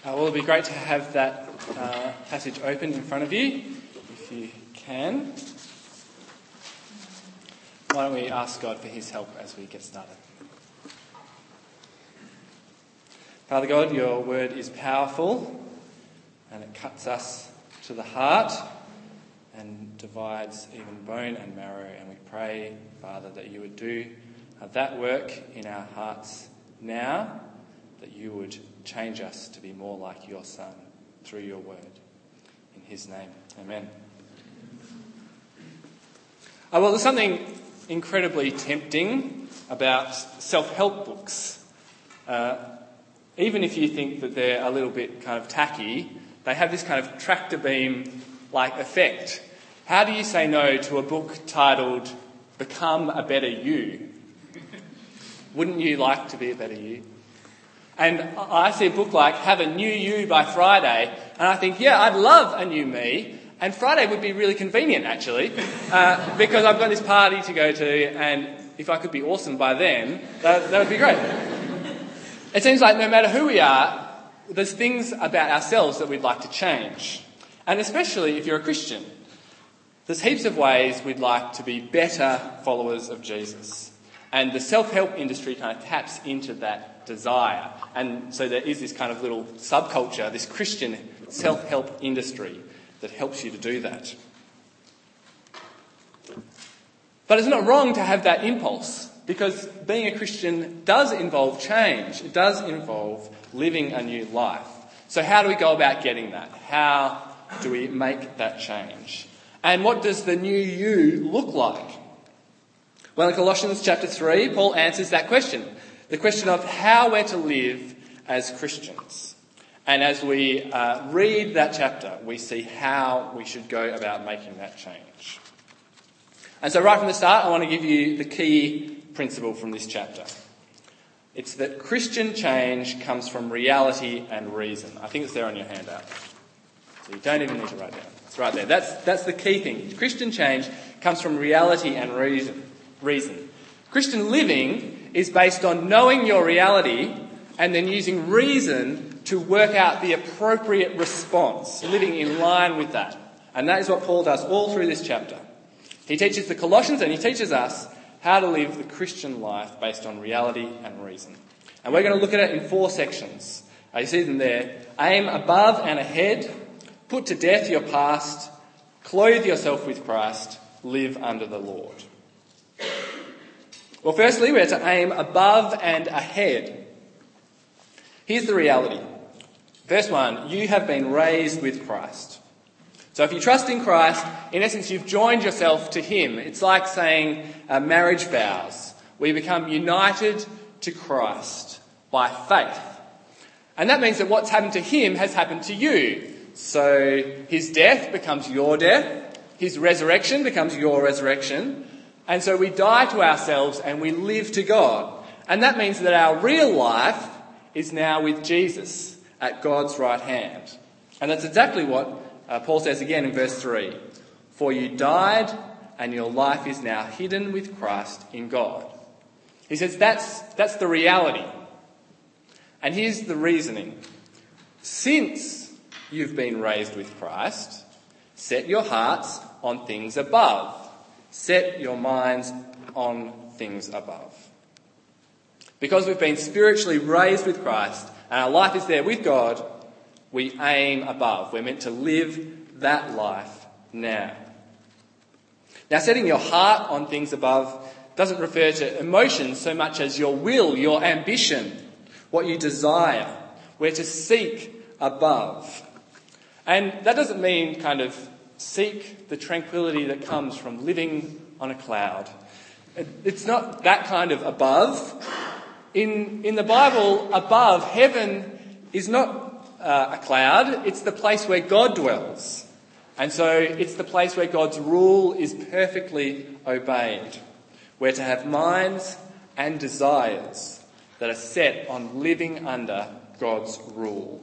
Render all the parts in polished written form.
Well, it'd be great to have that passage open in front of you, if you can. Why don't we ask God for his help as we get started? Father God, your word is powerful and it cuts us to the heart and divides even bone and marrow. And we pray, Father, that you would do that work in our hearts now, that you would change us to be more like your Son through your word. In his name, amen. Well, there's something incredibly tempting about self-help books. Even if you think that they're a little bit kind of tacky, they have this kind of tractor beam-like effect. How do you say no to a book titled Become a Better You? Wouldn't you like to be a better you? And I see a book like Have a New You by Friday, and I think, yeah, I'd love a new me. And Friday would be really convenient, actually, because I've got this party to go to, and if I could be awesome by then, that would be great. It seems like no matter who we are, there's things about ourselves that we'd like to change. And especially if you're a Christian, there's heaps of ways we'd like to be better followers of Jesus. And the self-help industry kind of taps into that desire. And so there is this kind of little subculture, this Christian self-help industry that helps you to do that. But it's not wrong to have that impulse, because being a Christian does involve change. It does involve living a new life. So how do we go about getting that? How do we make that change? And what does the new you look like? Well, in Colossians chapter 3, Paul answers that question. The question of how we're to live as Christians. And as we read that chapter, we see how we should go about making that change. And so right from the start, I want to give you the key principle from this chapter. It's that Christian change comes from reality and reason. I think it's there on your handout. So you don't even need to write it down. It's right there. That's the key thing. Christian change comes from reality and reason. Christian living is based on knowing your reality and then using reason to work out the appropriate response, living in line with that. And that is what Paul does all through this chapter. He teaches the Colossians and he teaches us how to live the Christian life based on reality and reason. And we're going to look at it in 4 sections. You see them there. Aim above and ahead. Put to death your past. Clothe yourself with Christ. Live under the Lord. Well, firstly, we're to aim above and ahead. Here's the reality. Verse 1, you have been raised with Christ. So if you trust in Christ, in essence, you've joined yourself to him. It's like saying marriage vows. We become united to Christ by faith. And that means that what's happened to him has happened to you. So his death becomes your death. His resurrection becomes your resurrection. And so we die to ourselves and we live to God. And that means that our real life is now with Jesus at God's right hand. And that's exactly what Paul says again in verse 3. For you died and your life is now hidden with Christ in God. He says that's the reality. And here's the reasoning. Since you've been raised with Christ, set your hearts on things above. Set your minds on things above. Because we've been spiritually raised with Christ and our life is there with God, we aim above. We're meant to live that life now. Now, setting your heart on things above doesn't refer to emotions so much as your will, your ambition, what you desire. We're to seek above. And that doesn't mean kind of seek the tranquility that comes from living on a cloud. It's not that kind of above. In the Bible, above, heaven is not a cloud. It's the place where God dwells. And so it's the place where God's rule is perfectly obeyed. We're to have minds and desires that are set on living under God's rule.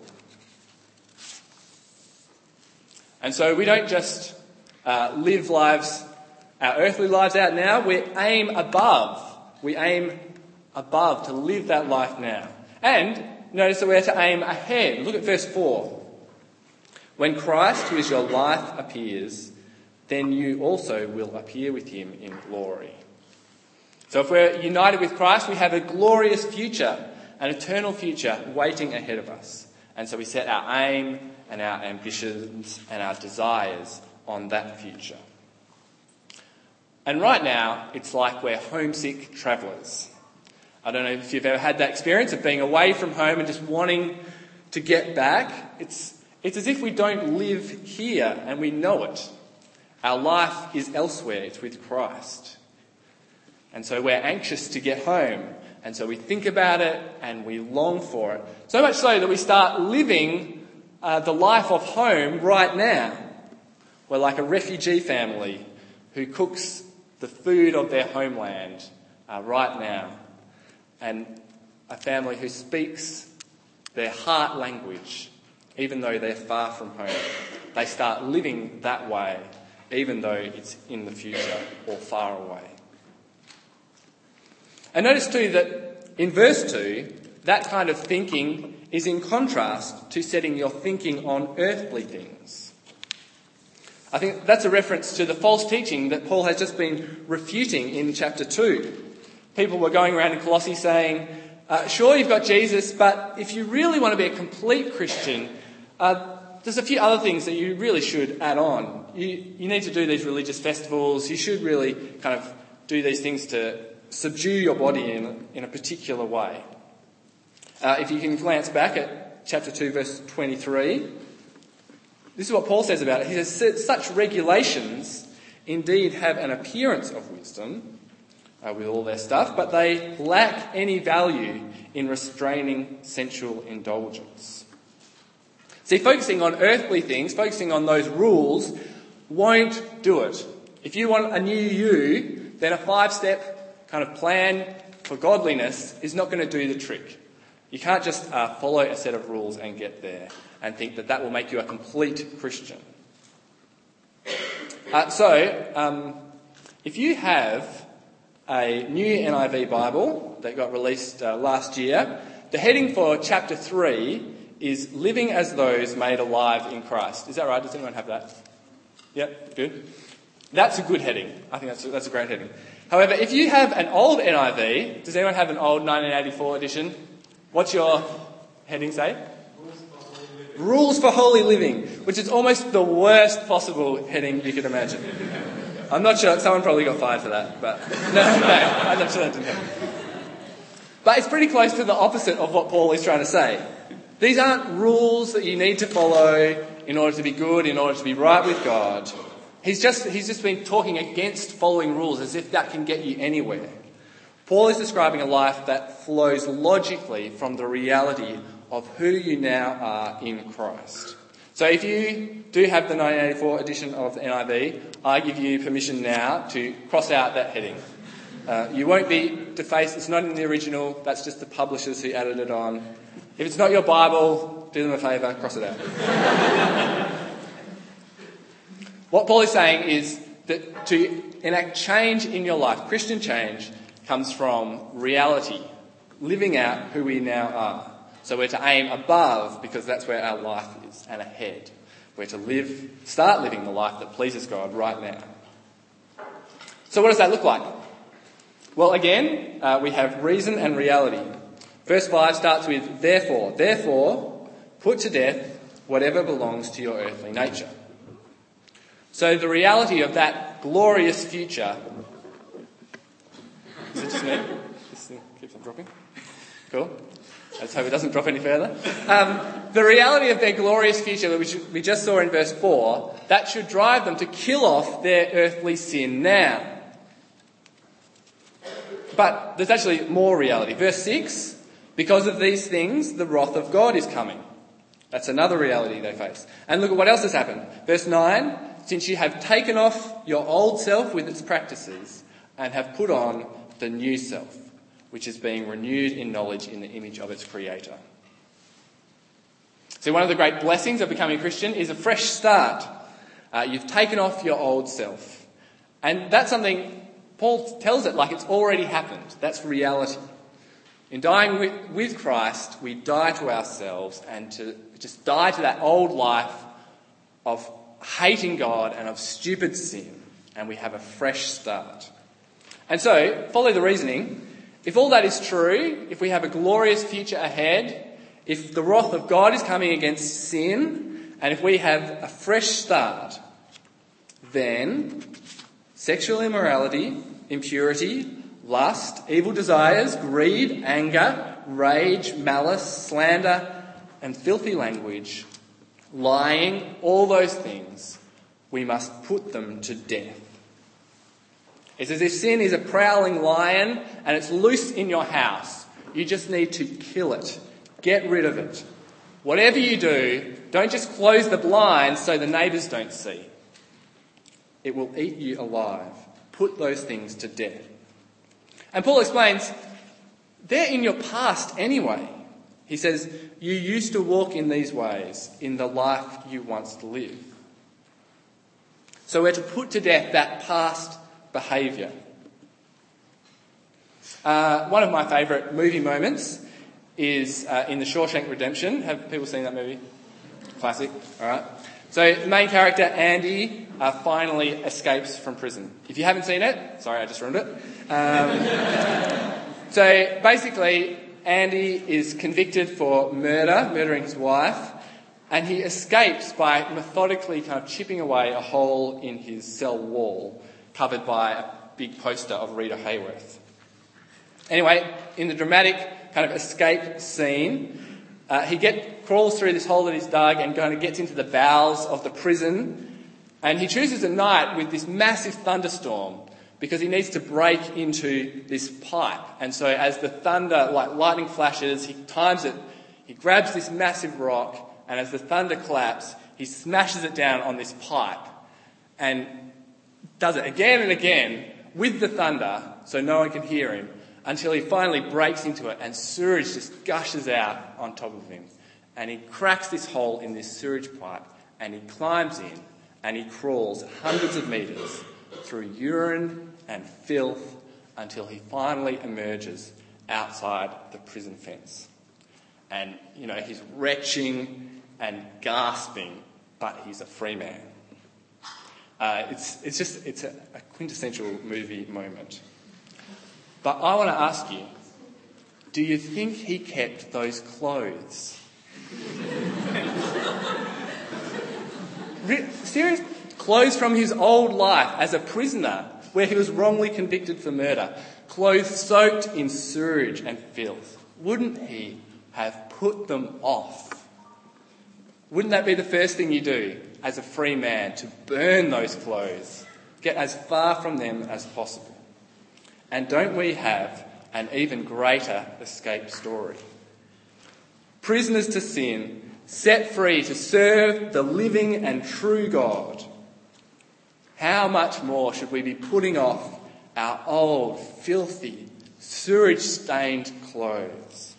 And so we don't just live lives, our earthly lives out now. We aim above. We aim above to live that life now. And notice that we're to aim ahead. Look at verse 4. When Christ, who is your life, appears, then you also will appear with him in glory. So if we're united with Christ, we have a glorious future, an eternal future waiting ahead of us. And so we set our aim and our ambitions and our desires on that future. And right now, it's like we're homesick travellers. I don't know if you've ever had that experience of being away from home and just wanting to get back. It's as if we don't live here and we know it. Our life is elsewhere. It's with Christ. And so we're anxious to get home. And so we think about it and we long for it. So much so that we start living the life of home right now. We're like a refugee family who cooks the food of their homeland right now. And a family who speaks their heart language, even though they're far from home. They start living that way, even though it's in the future or far away. And notice too that in verse 2, that kind of thinking is in contrast to setting your thinking on earthly things. I think that's a reference to the false teaching that Paul has just been refuting in chapter 2. People were going around in Colossae saying, sure, you've got Jesus, but if you really want to be a complete Christian, there's a few other things that you really should add on. You need to do these religious festivals. You should really kind of do these things to subdue your body in a particular way. If you can glance back at chapter 2, verse 23, this is what Paul says about it. He says, such regulations indeed have an appearance of wisdom with all their stuff, but they lack any value in restraining sensual indulgence. See, focusing on earthly things, focusing on those rules, won't do it. If you want a new you, then a 5-step kind of plan for godliness is not going to do the trick. You can't just follow a set of rules and get there and think that that will make you a complete Christian. If you have a new NIV Bible that got released last year, the heading for chapter 3 is Living as Those Made Alive in Christ. Is that right? Does anyone have that? Yep, good. That's a good heading. I think that's a great heading. However, if you have an old NIV, does anyone have an old 1984 edition? What's your heading say? Rules for Holy Living, which is almost the worst possible heading you could imagine. I'm not sure, someone probably got fired for that, but no, I'm not sure that didn't happen. But it's pretty close to the opposite of what Paul is trying to say. These aren't rules that you need to follow in order to be good, in order to be right with God. He's just been talking against following rules as if that can get you anywhere. Paul is describing a life that flows logically from the reality of who you now are in Christ. So if you do have the 1984 edition of the NIV, I give you permission now to cross out that heading. You won't be defaced. It's not in the original. That's just the publishers who added it on. If it's not your Bible, do them a favour, cross it out. What Paul is saying is that to enact change in your life, Christian change, comes from reality, living out who we now are. So we're to aim above because that's where our life is, and ahead. We're to start living the life that pleases God right now. So what does that look like? Well, again, we have reason and reality. Verse 5 starts with, therefore, put to death whatever belongs to your earthly nature. So the reality of that glorious future... Is it just me? This thing keeps on dropping. Cool. Let's hope it doesn't drop any further. The reality of their glorious future, which we just saw in verse 4, that should drive them to kill off their earthly sin now. But there's actually more reality. Verse 6, because of these things, the wrath of God is coming. That's another reality they face. And look at what else has happened. Verse 9, since you have taken off your old self with its practices and have put on the new self, which is being renewed in knowledge in the image of its creator. So one of the great blessings of becoming a Christian is a fresh start. You've taken off your old self. And that's something Paul tells it like it's already happened. That's reality. In dying with Christ, we die to ourselves and to just die to that old life of hating God and of stupid sin, and we have a fresh start. And so, follow the reasoning. If all that is true, if we have a glorious future ahead, if the wrath of God is coming against sin, and if we have a fresh start, then sexual immorality, impurity, lust, evil desires, greed, anger, rage, malice, slander, and filthy language, lying, all those things, we must put them to death. It's as if sin is a prowling lion and it's loose in your house. You just need to kill it. Get rid of it. Whatever you do, don't just close the blinds so the neighbours don't see. It will eat you alive. Put those things to death. And Paul explains, they're in your past anyway. He says, you used to walk in these ways in the life you once lived. So we're to put to death that past behaviour. One of my favourite movie moments is in The Shawshank Redemption. Have people seen that movie? Classic. All right. So the main character, Andy, finally escapes from prison. If you haven't seen it, sorry, I just ruined it. So basically, Andy is convicted for murdering his wife, and he escapes by methodically kind of chipping away a hole in his cell wall covered by a big poster of Rita Hayworth. Anyway, in the dramatic kind of escape scene, he crawls through this hole that he's dug and kind of gets into the bowels of the prison, and he chooses a night with this massive thunderstorm because he needs to break into this pipe. And so as the thunder, like lightning flashes, he times it, he grabs this massive rock, and as the thunder claps, he smashes it down on this pipe and does it again and again with the thunder so no one can hear him until he finally breaks into it and sewage just gushes out on top of him. And he cracks this hole in this sewage pipe and he climbs in and he crawls hundreds of metres through urine and filth until he finally emerges outside the prison fence. And, you know, he's retching and gasping, but he's a free man. It's a quintessential movie moment. But I want to ask you, do you think he kept those clothes? Serious? Clothes from his old life as a prisoner where he was wrongly convicted for murder. Clothes soaked in sewage and filth. Wouldn't he have put them off? Wouldn't that be the first thing you do as a free man, to burn those clothes? Get as far from them as possible. And don't we have an even greater escape story? Prisoners to sin, set free to serve the living and true God. How much more should we be putting off our old, filthy, sewage-stained clothes?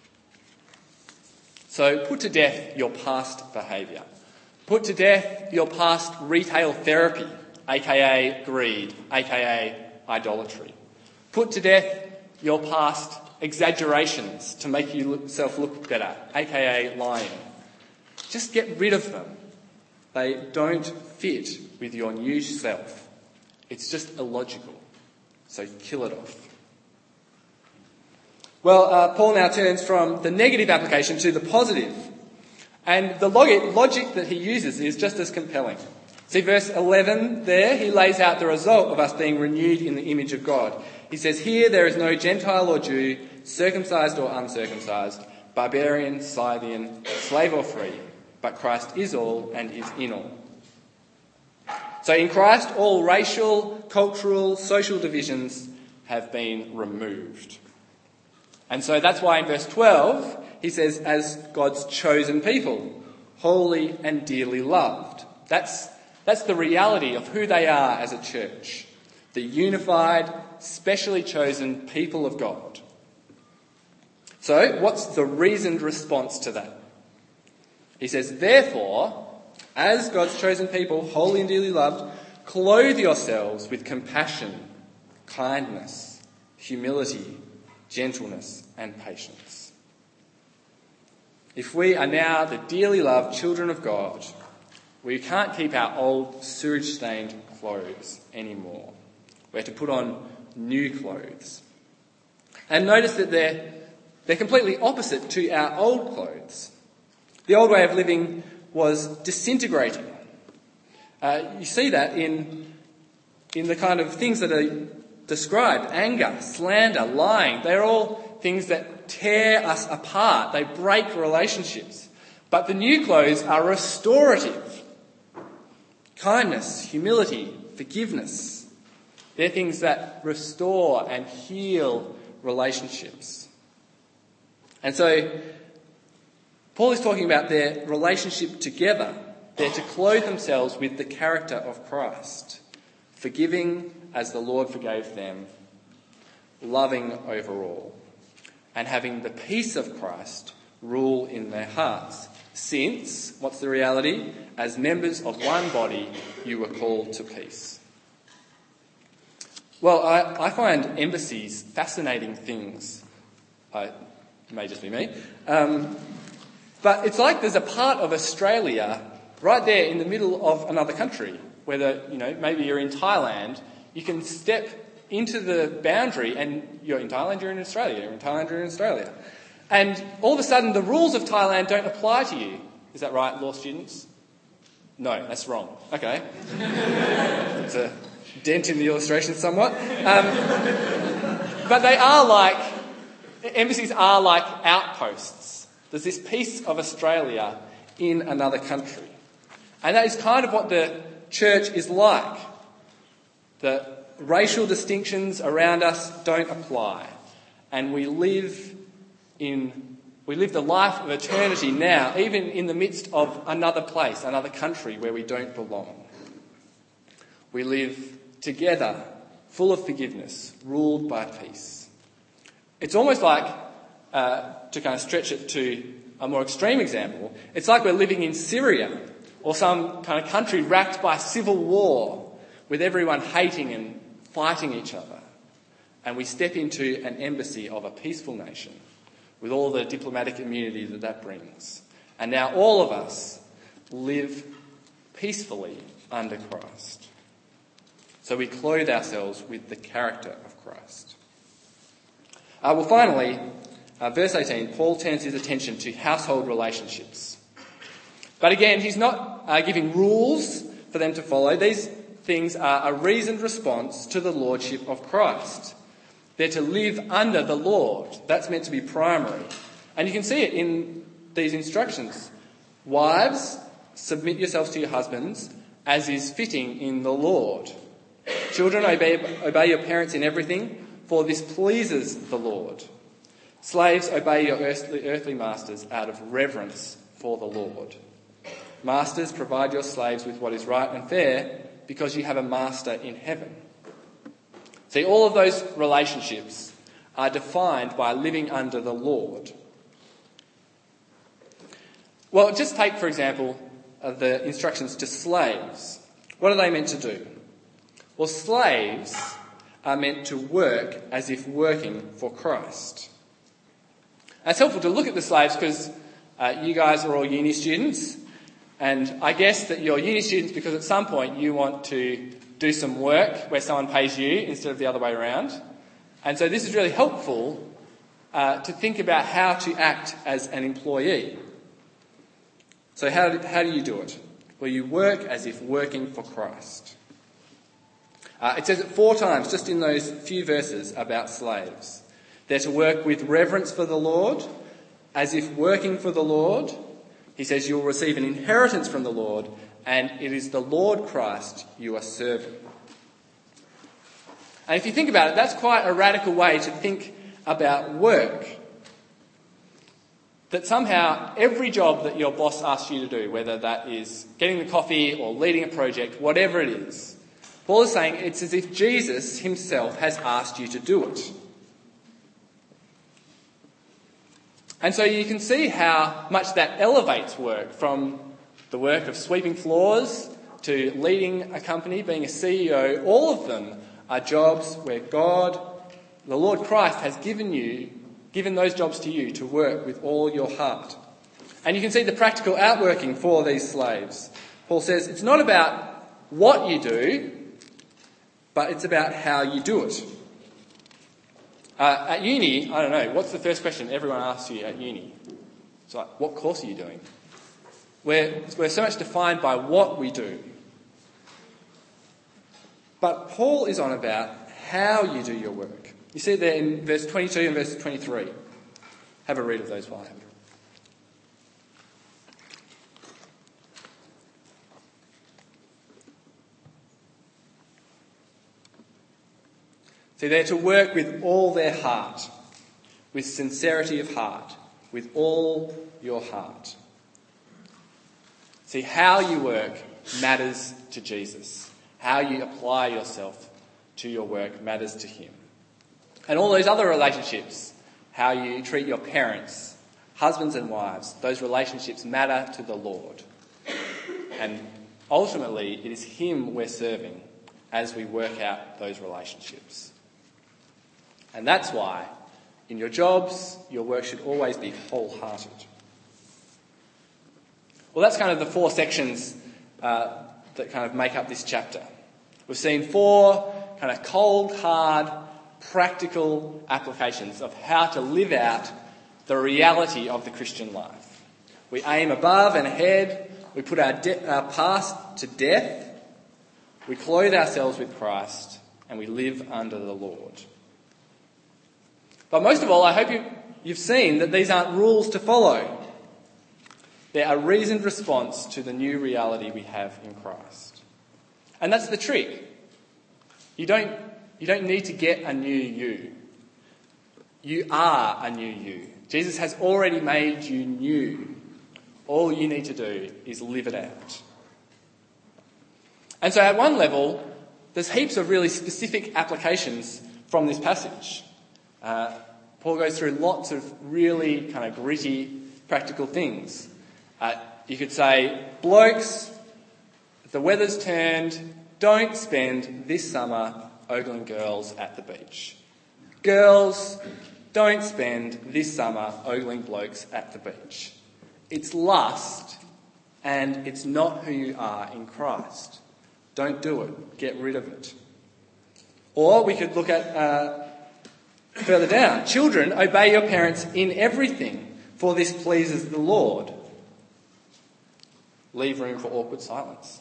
So put to death your past behaviour. Put to death your past retail therapy, aka greed, aka idolatry. Put to death your past exaggerations to make yourself look better, aka lying. Just get rid of them. They don't fit with your new self. It's just illogical. So kill it off. Well, Paul now turns from the negative application to the positive. And the logic that he uses is just as compelling. See verse 11 there, he lays out the result of us being renewed in the image of God. He says, here there is no Gentile or Jew, circumcised or uncircumcised, barbarian, Scythian, slave or free, but Christ is all and is in all. So in Christ, all racial, cultural, social divisions have been removed. And so that's why in verse 12, he says, as God's chosen people, holy and dearly loved. That's the reality of who they are as a church. The unified, specially chosen people of God. So, what's the reasoned response to that? He says, therefore, as God's chosen people, holy and dearly loved, clothe yourselves with compassion, kindness, humility, gentleness, and patience. If we are now the dearly loved children of God, we can't keep our old sewage-stained clothes anymore. We have to put on new clothes. And notice that they're completely opposite to our old clothes. The old way of living was disintegrating. You see that in the kind of things that are described: anger, slander, lying. They're all things that tear us apart. They break relationships. But the new clothes are restorative. Kindness, humility, forgiveness. They're things that restore and heal relationships. And so Paul is talking about their relationship together. They're to clothe themselves with the character of Christ, forgiving as the Lord forgave them, loving overall, and having the peace of Christ rule in their hearts. Since, what's the reality? As members of one body, you were called to peace. Well, I find embassies fascinating things. It may just be me. But it's like there's a part of Australia right there in the middle of another country. Whether, maybe you're in Thailand, you can step into the boundary and you're in Thailand, you're in Australia, you're in Thailand, you're in Australia. And all of a sudden the rules of Thailand don't apply to you. Is that right, law students? No, that's wrong. Okay. It's a dent in the illustration somewhat. But embassies are like outposts. There's this piece of Australia in another country. And that is kind of what the church is like. The racial distinctions around us don't apply. And we live the life of eternity now, even in the midst of another place, another country where we don't belong. We live together, full of forgiveness, ruled by peace. It's almost like, to kind of stretch it to a more extreme example, it's like we're living in Syria or some kind of country racked by civil war with everyone hating and fighting each other. And we step into an embassy of a peaceful nation with all the diplomatic immunity that brings. And now all of us live peacefully under Christ. So we clothe ourselves with the character of Christ. Finally, verse 18, Paul turns his attention to household relationships. But again, he's not giving rules for them to follow. These things are a reasoned response to the lordship of Christ. They're to live under the Lord. That's meant to be primary. And you can see it in these instructions. Wives, submit yourselves to your husbands, as is fitting in the Lord. Children, obey your parents in everything, for this pleases the Lord. Slaves, obey your earthly masters out of reverence for the Lord. Masters, provide your slaves with what is right and fair, because you have a master in heaven. See, all of those relationships are defined by living under the Lord. Well, just take, for example, the instructions to slaves. What are they meant to do? Well, slaves are meant to work as if working for Christ. And it's helpful to look at the slaves because you guys are all uni students, and I guess that you're uni students because at some point you want to do some work where someone pays you instead of the other way around. And so this is really helpful to think about how to act as an employee. So how do you do it? Well, you work as if working for Christ. It says it 4 times just in those few verses about slaves. They're to work with reverence for the Lord, as if working for the Lord. He says you'll receive an inheritance from the Lord, and it is the Lord Christ you are serving. And if you think about it, that's quite a radical way to think about work. That somehow every job that your boss asks you to do, whether that is getting the coffee or leading a project, whatever it is, Paul is saying it's as if Jesus himself has asked you to do it. And so you can see how much that elevates work, from the work of sweeping floors to leading a company, being a CEO. All of them are jobs where God The Lord Christ has given those jobs to you to work with all your heart. And you can see the practical outworking for these slaves. Paul says it's not about what you do, but it's about how you do it. At uni, I don't know, what's the first question everyone asks you at uni? It's like, what course are you doing? We're so much defined by what we do. But Paul is on about how you do your work. You see it there in verse 22 and verse 23. Have a read of those while I have it. See, they're to work with all their heart, with sincerity of heart, with all your heart. See, how you work matters to Jesus. How you apply yourself to your work matters to him. And all those other relationships, how you treat your parents, husbands and wives, those relationships matter to the Lord. And ultimately, it is him we're serving as we work out those relationships. And that's why, in your jobs, your work should always be wholehearted. Well, that's kind of the four sections that kind of make up this chapter. We've seen four kind of cold, hard, practical applications of how to live out the reality of the Christian life. We aim above and ahead. We put our past to death. We clothe ourselves with Christ, and we live under the Lord. But most of all, I hope you've seen that these aren't rules to follow. They're a reasoned response to the new reality we have in Christ. And that's the trick. You don't need to get a new you. You are a new you. Jesus has already made you new. All you need to do is live it out. And so at one level, there's heaps of really specific applications from this passage. Paul goes through lots of really kind of gritty, practical things. You could say, blokes, the weather's turned, don't spend this summer ogling girls at the beach. Girls, don't spend this summer ogling blokes at the beach. It's lust, and it's not who you are in Christ. Don't do it. Get rid of it. Or we could look at further down. Children, obey your parents in everything, for this pleases the Lord. Leave room for awkward silence.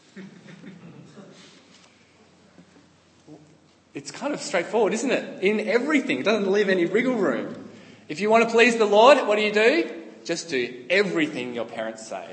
It's kind of straightforward, isn't it? In everything. It doesn't leave any wriggle room. If you want to please the Lord, what do? Just do everything your parents say.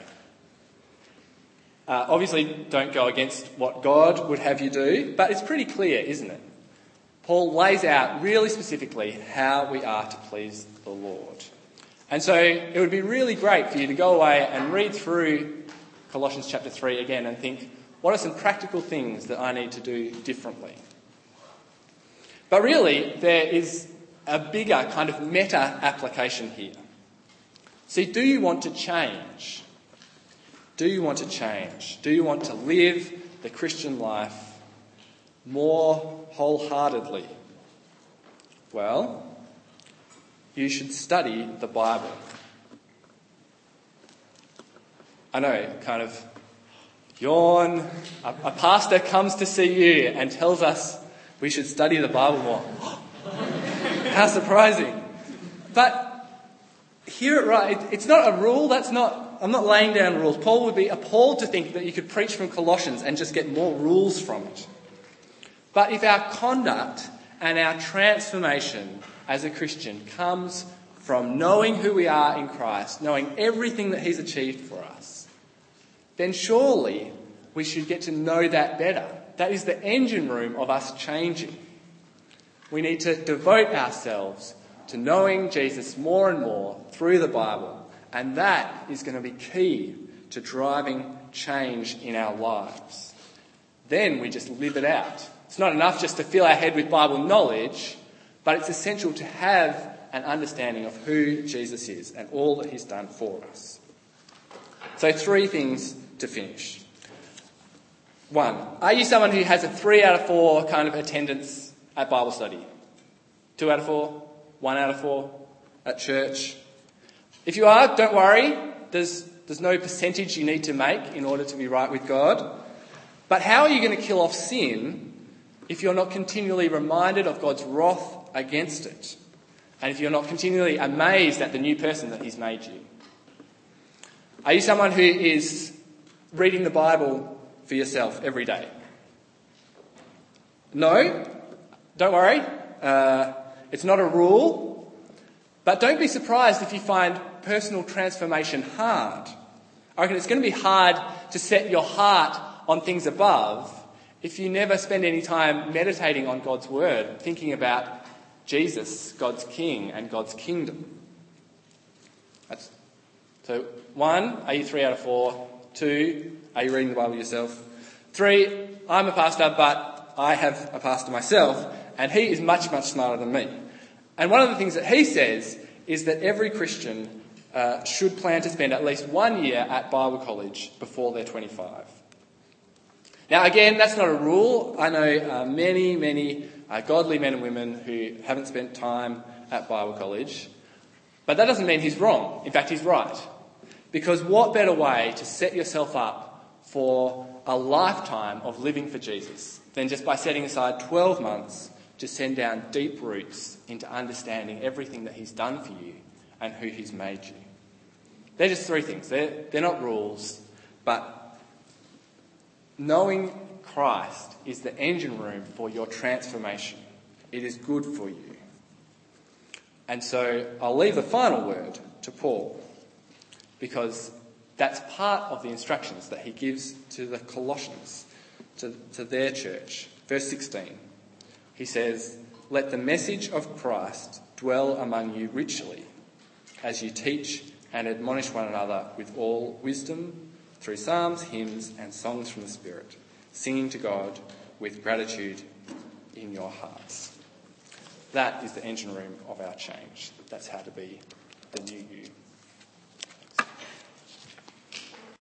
Obviously, don't go against what God would have you do, but it's pretty clear, isn't it? Paul lays out really specifically how we are to please the Lord. And so it would be really great for you to go away and read through Colossians chapter 3 again and think, what are some practical things that I need to do differently? But really, there is a bigger kind of meta application here. See, do you want to change? Do you want to change? Do you want to live the Christian life more wholeheartedly? Well, you should study the Bible. I know, kind of yawn. A pastor comes to see you and tells us we should study the Bible more. How surprising. But hear it right. It's not a rule. I'm not laying down rules. Paul would be appalled to think that you could preach from Colossians and just get more rules from it. But if our conduct and our transformation as a Christian comes from knowing who we are in Christ, knowing everything that he's achieved for us, then surely we should get to know that better. That is the engine room of us changing. We need to devote ourselves to knowing Jesus more and more through the Bible, and that is going to be key to driving change in our lives. Then we just live it out. It's not enough just to fill our head with Bible knowledge, but it's essential to have an understanding of who Jesus is and all that he's done for us. So 3 things to finish. 1, are you someone who has a 3 out of 4 kind of attendance at Bible study? 2 out of 4? 1 out of 4 at church? If you are, don't worry. There's no percentage you need to make in order to be right with God. But how are you going to kill off sin if you're not continually reminded of God's wrath against it? And if you're not continually amazed at the new person that he's made you? Are you someone who is reading the Bible for yourself every day? No? Don't worry. It's not a rule. But don't be surprised if you find personal transformation hard. I reckon it's going to be hard to set your heart on things above if you never spend any time meditating on God's word, thinking about Jesus, God's King and God's kingdom. So 1, are you 3 out of 4? 2, are you reading the Bible yourself? 3, I'm a pastor, but I have a pastor myself, and he is much, much smarter than me. And one of the things that he says is that every Christian should plan to spend at least 1 year at Bible college before they're 25. Now, again, that's not a rule. I know many godly men and women who haven't spent time at Bible college. But that doesn't mean he's wrong. In fact, he's right. Because what better way to set yourself up for a lifetime of living for Jesus than just by setting aside 12 months to send down deep roots into understanding everything that he's done for you and who he's made you. They're just 3 things. They're not rules, but knowing Christ is the engine room for your transformation. It is good for you. And so I'll leave the final word to Paul, because that's part of the instructions that he gives to the Colossians, to their church. Verse 16, he says, "Let the message of Christ dwell among you richly, as you teach and admonish one another with all wisdom, through psalms, hymns, and songs from the Spirit, singing to God with gratitude in your hearts." That is the engine room of our change. That's how to be the new you.